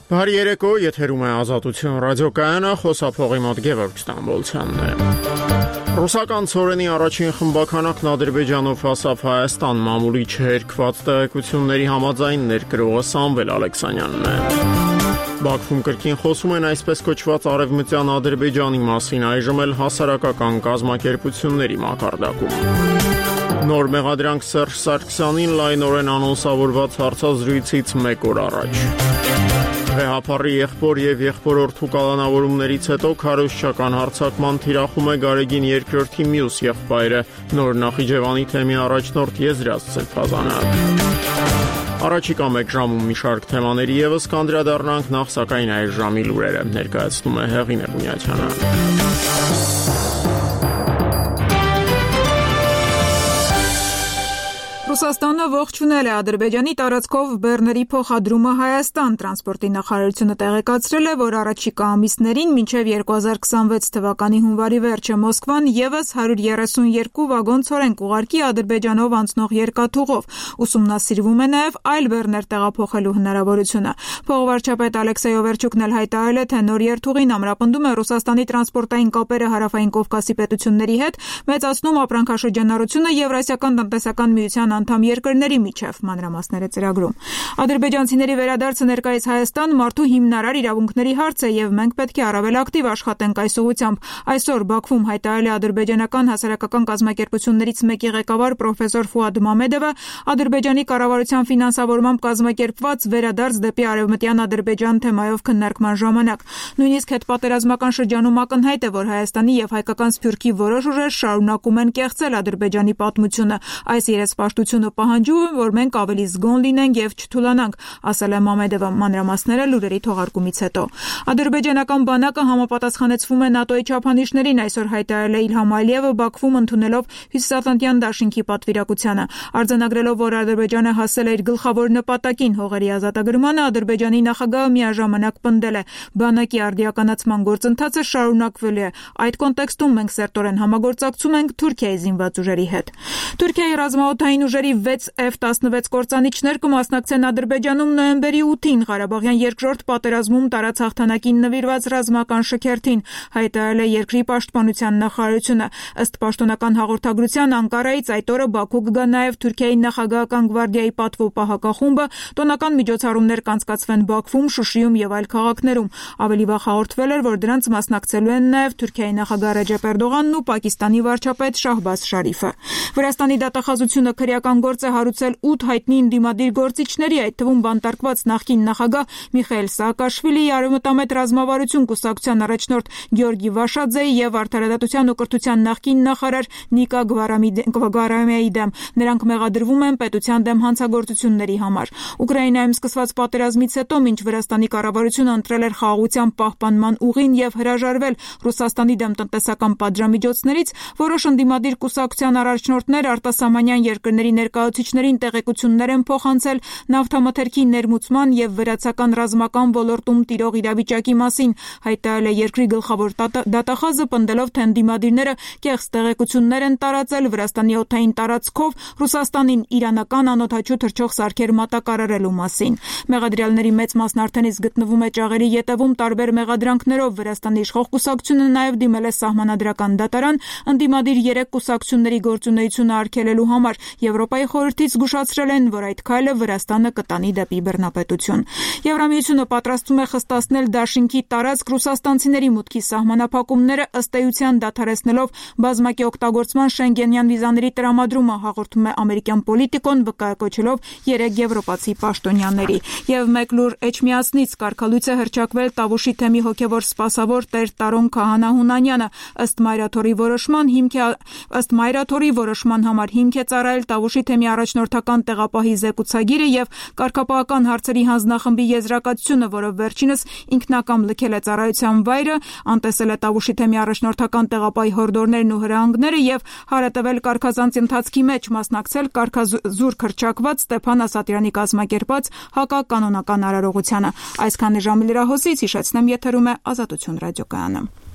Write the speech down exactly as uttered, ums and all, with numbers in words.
Բարի երեկո, եթերում է Ազատություն ռադիոկայանը, խոսափողի մոտ Գևորգ Ստամբոլցյանն է։ Ռուսական ցորենի առաջին խմբականակն Ադրբեջանով հասավ Հայաստան, մամուլի չհերկված տեղեկությունների համաձայն ներկրողը Սամվել Ալեքսանյանն է։ Բաքվում կրկին խոսում են այսպես կոչված արևմտյան Ադրբեջանի մասին, այժմ էլ հասարակական կազմակերպությունների մակարդակում։ Նոր մեղադրանք Սերժ Սարգսյանին լայնորեն անոնսավորված հարցազրույցից մեկ օր առաջ։ Վեհապարի եղբոր եւ եղբորորդու կալանավորումներից հետո քարոզչական հարձակման թիրախում է Գարեգին երկրորդի մյուս եղբայրը, նոր Նախիջևանի թեմի առաջնորդ Եզրած Սրբազանը։ Առաջիկա մեկ ժամում մի շարք թեմաների եւս կանդրադառնանք, նախ սակայն այս ժամի լուրերը ներկայացնում է Հեղինե Բունյացյանը։ Ռուսաստանը ողջունել է Ադրբեջանի տարածքով բեռների փոխադրումը Հայաստան։ Տրանսպորտի նախարարությունը տեղեկացրել է, որ առաջիկա ամիսներին մինչև երկու հազար քսանվեց թվականի հունվարի վերջը Մոսկվան եւս հարյուր երեսունյոթ վագոն ցորեն կուղարկի Ադրբեջանով անցնող երկաթուղով։ Ուսումնասիրվում է նաեւ այլ բեռներ տեղափոխելու հնարավորությունը։ Փոխվարչապետ Ալեքսեյ Օվերչուկն էլ հայտարարել է, թե նոր երթուղին ամրապնդում է Ռուսաստանի տրանսպորտային կապերը Հարավային Կովկասի պետությունների հետ, մեծացնում ապրանքաշրջանառությունը Եվրասիական տնտեսական միության անդամ երկրների միջև, մանրամասները ծրագրում։ Ադրբեջանցիների վերադարձը ներկայիս Հայաստան մարդու հիմնարար իրավունքների հարց է եւ մենք պետք է առավել ակտիվ աշխատենք այս ուղղությամբ։ Այսօր Բաքվում հայտարարել է ադրբեջանական հասարակական կազմակերպություններից մեկի ղեկավար պրոֆեսոր Ֆուադ Մամեդովը Ադրբեջանի կառավարության ֆինանսավորմամբ կազմակերպված վերադարձ դեպի արևմտյան Ադրբեջան թեմայով քննարկման ժամանակ։ Նույնիսկ հետպատերազմական շրջանում ակնհայտ է, որ Հայաստանի եւ հայկական Սփյուռքի որոշ ուժեր շարունակում են կեղծել Ադրբեջանի պատմությունը։ Այս երեսպաշտությունը պահանջում է, որ մենք ավելի զգոն լինենք եւ չթուլանանք, ասել է Մամեդովը, մանրամասները լուրերի թողարկումից հետո։ Ադրբեջանական բանակը համապատասխանեցվում է ՆԱՏՕ-ի չափանիշներին, այսօր հայտարարել է Իլհամ Ալիևը Բաքվում ընդունելով Հյուսիսատլանտյան դաշինքի պատվիրակությանը, արձանագրելով, որ Ադրբեջանը հասել է իր գլխավոր նպատակին՝ հողերի ազատագրմանը, Ադրբեջանի նախագահը միաժամանակ պնդել է. բանակի արդիականացման գործընթացը շարունակվելու է։ Այդ կոնտեքստում մենք սերտորեն համագործակցում ենք Թուրքիայի զինված ուժերի հետ։ Թուրքիայի ռազմաօդային ուժերի վեց Էֆ տասնվեց կործանիչներ կմասնակցեն Ադրբեջանում նոյեմբերի ութին Ղարաբաղյան երկրորդ պատերազմում տարած հաղթանակին նվիրված ռազմական շքերթին, հայտարարել է երկրի պաշտպանության նախարարությունը։ Ըստ պաշտոնական հաղորդագրության Անկարայից այդ օրը Բաքու կգա նաև Թուրքիայի նախագահական գվարդիայի պատվո պահակախումբը, տոնական միջոցառումներ կանցկացվեն Բաքվում, Շուշիում եւ այլ քաղաքներում։ Ավելի վաղ հաղորդվել էր, որ դրանց մասնակցելու են նաև Թուրքիայի նախագահ Ռեջեփ Էրդողանն ու Պակիստանի վարչապետ Շահբազ Շարիֆը։ Վրաստանի դատախազությունը քրեական գործ է հարուցել ութ հայտնի ընդդիմադիր գործիչների, այդ թվում բանտարկված նախկին նախագահ Միխայել Սաակաշվիլիի, Արևմտամետ ռազմավարություն կուսակցության առաջնորդ Գյորգի Վաշաձեի եւ Արդարադատության ու կրթության նախկին նախարար Նիկա Գվարամիայի դեմ։ Նրանք մեղադրվում են պետության դեմ հանցագործությունների համար։ Ուկրաինայում սկսված պատերազմից հետո, մինչ Վրաստանի կառավարությունը ընտրել էր խաղաղության պահպանման ուղին եւ հրաժարվել Ռուսաստանի դեմ տնտեսական պատժամիջոցներից, որոշ ընդդիմադիր կուսակցության առաջնորդներ արտասահմանյան երկրների ներկայացուցիչներին տեղեկություններ են փոխանցել նավթամթերքի ներմուծման եւ վրացական ռազմական ոլորտում տիրող իրավիճակի մասին, հայտարարել է երկրի գլխավոր դատախազը, պնդելով, թե ընդդիմադիրները կեղծ տեղեկություններ են տարածել Վրաստանի օդային տարածքով Ռուսաստանին իրանական անօդաչու թռչող սարքեր մատակարարելու մասին։ Մեղադրյալների մեծ մասն արդեն իսկ գտնվում է ճաղերի ետևում տարբեր մեղադրանքներով։ Վրաստանի իշխող կուսակցությունը նաեւ դիմել է սահմանադրական դատարան ընդդիմադիր երեք կուսակցությունների գործունեությունը արգելելու համար։ Եվրոպայի խորհրդից զգուշացրել են, որ այդ քայլը Վրաստանը կտանի դեպի բռնապետություն։ Եվրամիությունը պատրաստվում է խստացնել դաշինքի տարածք ռուսաստանցիների մուտքի սահմանափակումները, ըստ էության դադարեցնելով բազմակի օգտագործման շենգենյան վիզաների տրամադրումը, հաղորդում է ամերիկյան Պոլիտիկոն, վկայակոչելով երեք եվրոպացի պաշտոնյաների։ Եվ մեկ լուր Էջմիածնից կարգալույց է հռչակվել Տավուշի թեմի հոգևոր սպասավոր Տեր Տարոն Քահանա Հունանյանը, ըստ Մայրաթորի որոշման հիմք է ըստ Մայրաթորի որոշման համար հիմք է ծառայել Տավուշի թեմի առաջնորդական տեղապահի զեկուցագիրը եւ կարգապահական հարցերի հանձնախմբի եզրակացությունը, որով վերջինս ինքնակամ լքել է ծառայության վայրը, անտեսել է Տավուշի թեմի առաջնորդական տեղապահի հորդորներն ու հրահանգները եւ հարատևել կարգազանց ընթացքի մեջ, մասնակցել կարգազուրկ հռչակված Ստեփան Ասատրյանի կազմակերպած հակականոնական արարողությանը։ Այսքանը ժամի լրահոսից հիշեցնեմ, եթերում է Ազատություն ռադիոկայանը։